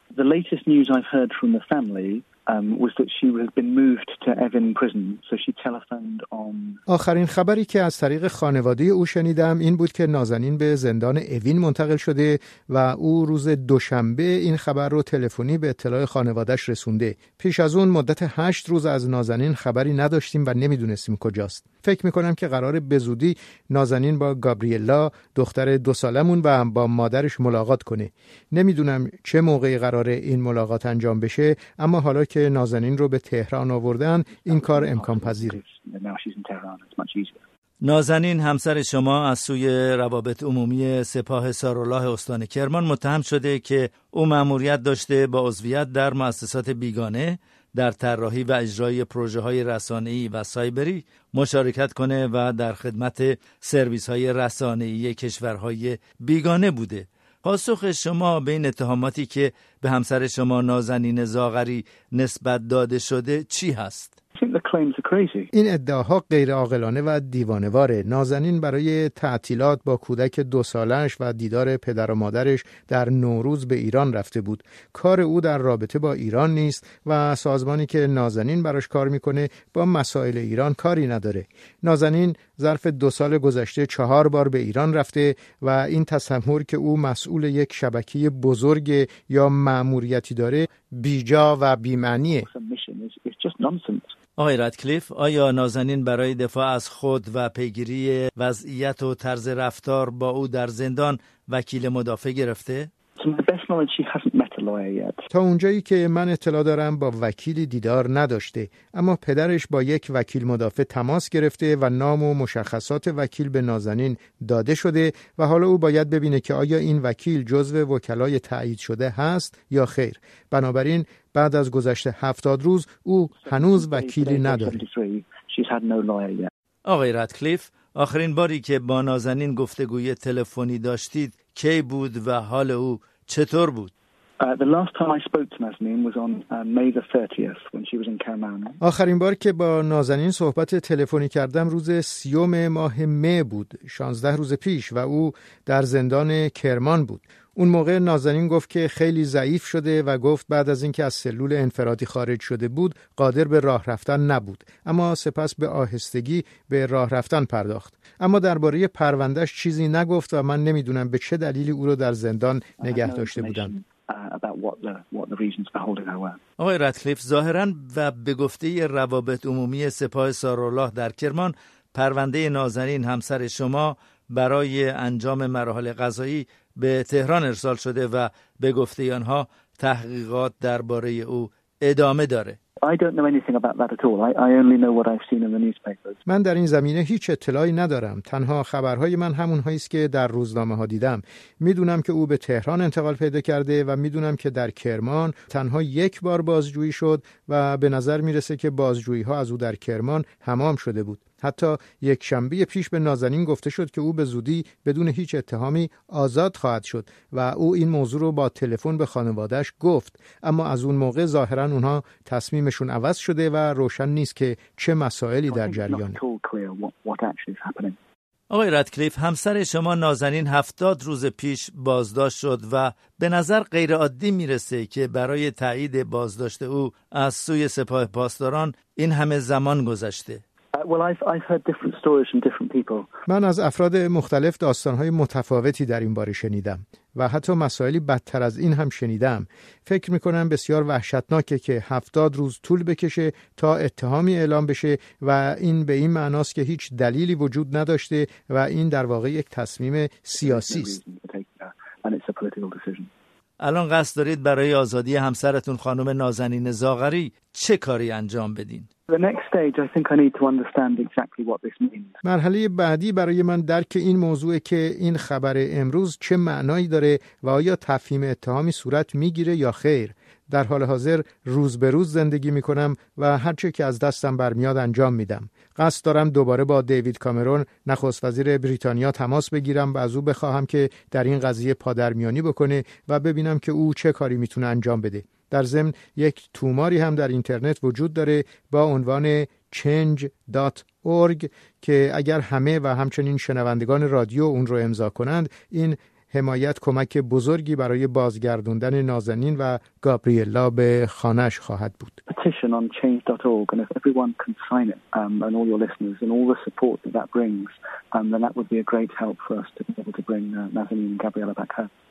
The latest news I've heard from the family was that she has been moved to Evin prison, so she telephoned on. آخرین خبری که از طریق خانواده او شنیدم این بود که نازنین به زندان اوین منتقل شده و او روز دوشنبه این خبر رو تلفنی به اطلاع خانواده‌اش رسونده. پیش از اون مدت 8 روز از نازنین خبری نداشتیم و نمیدونستیم کجاست. فکر میکنم که قراره به زودی نازنین با گابریلا دختر 2 سالمون و با مادرش ملاقات کنه. نمیدونم چه موقعی قراره این ملاقات انجام بشه، اما حالا که نازنین رو به تهران آوردن این کار امکان پذیره. نازنین همسر شما از سوی روابط عمومی سپاه سارالله استان کرمان متهم شده که او مأموریت داشته با عضویت در مؤسسات بیگانه در طراحی و اجرای پروژه‌های رسانه‌ای و سایبری مشارکت کنه و در خدمت سرویس‌های رسانه‌ای کشورهای بیگانه بوده. پاسخ شما به این اتهاماتی که به همسر شما نازنین زاغری نسبت داده شده چی هست؟ این ادعاها غیر عاقلانه و دیوانه‌واره. نازنین برای تعطیلات با کودک 2 سالش و دیدار پدر و مادرش در نوروز به ایران رفته بود. کار او در رابطه با ایران نیست و سازمانی که نازنین براش کار میکنه با مسائل ایران کاری نداره. نازنین ظرف 2 سال گذشته 4 بار به ایران رفته و این تصور که او مسئول یک شبکه بزرگ یا مأموریتی داره بیجا و بی‌معنیه. آقای رادکلیف، آیا نازنین برای دفاع از خود و پیگیری وضعیت و طرز رفتار با او در زندان وکیل مدافع گرفته؟ تا اونجایی که من اطلاع دارم با وکیلی دیدار نداشته، اما پدرش با یک وکیل مدافع تماس گرفته و نام و مشخصات وکیل به نازنین داده شده و حالا او باید ببینه که آیا این وکیل جزو وکلای تایید شده هست یا خیر. بنابراین بعد از گذشت 70 روز او هنوز وکیلی نداره. آقای رادکلیف، آخرین باری که با نازنین گفتگوی تلفنی داشتید کی بود و حال او چطور بود؟ The last time I spoke to Nazanin was on May the 30th when she was in Kerman. آخرین بار که با نازنین صحبت تلفنی کردم روز 30 ماه می بود، 16 روز پیش، و او در زندان کرمان بود. اون موقع نازنین گفت که خیلی ضعیف شده و گفت بعد از اینکه از سلول انفرادی خارج شده بود قادر به راه رفتن نبود، اما سپس به آهستگی به راه رفتن پرداخت. اما درباره پروندهش چیزی نگفت و من نمیدونم به چه دلیلی او رو در زندان نگه داشته بودن. آقای رادکلیف، ظاهراً و به گفته روابط عمومی سپاه سارالله در کرمان، پرونده نازنین همسر شما برای انجام مراحل قضایی به تهران ارسال شده و به گفته آنها تحقیقات درباره او ادامه داره. I don't know anything about that at all. I only know what I've seen in the newspapers. من در این زمینه هیچ اطلاعی ندارم. تنها خبرهای من همونهایی است که در روزنامه‌ها دیدم. میدونم که او به تهران انتقال پیدا کرده و میدونم که در کرمان تنها 1 بار بازجویی شد و به نظر میرسه که بازجویی‌ها از او در کرمان تمام شده بود. حتی 1 شنبه پیش به نازنین گفته شد که او به زودی بدون هیچ اتهامی آزاد خواهد شد و او این موضوع رو با تلفن به خانواده‌اش گفت، اما از اون موقع ظاهراً اونها تصمیمشون عوض شده و روشن نیست که چه مسائلی در جریانه. آقای رادکلیف، همسر شما نازنین 70 روز پیش بازداشت شد و به نظر غیر عادی میرسه که برای تایید بازداشت او از سوی سپاه پاسداران این همه زمان گذشته. I've heard different stories from different people. من از افراد مختلف داستانهای متفاوتی در این باره شنیدم و حتی مسائلی بدتر از این هم شنیدم. فکر میکنم بسیار وحشتناکه که 70 روز طول بکشه تا اتهامی اعلام بشه و این به این معناست که هیچ دلیلی وجود نداشته و این در واقع یک تصمیم سیاسی است. الان قصد دارید برای آزادی همسرتون خانم نازنین زاغری چه کاری انجام بدین؟ The next stage, I think I need to understand exactly what this means. مرحله بعدی برای من درک این موضوعه که این خبر امروز چه معنایی داره و آیا تفهیم اتهامی صورت میگیره یا خیر. در حال حاضر روز به روز زندگی میکنم و هر چه که از دستم برمیاد انجام میدم. قصد دارم دوباره با دیوید کامرون نخست وزیر بریتانیا تماس بگیرم و از او بخواهم که در این قضیه پادرمیانی بکنه و ببینم که او چه کاری میتونه انجام بده. در ضمن یک توماری هم در اینترنت وجود داره با عنوان change.org که اگر همه و همچنین شنوندگان رادیو اون رو امضا کنند این حمایت کمک بزرگی برای بازگردوندن نازنین و گابریلا به خانه‌اش خواهد بود. Petition on change.org, and if everyone can sign it, and all your listeners, and all the support that brings, then that would be a great help for us to be able to bring Nazanin and Gabriella back home.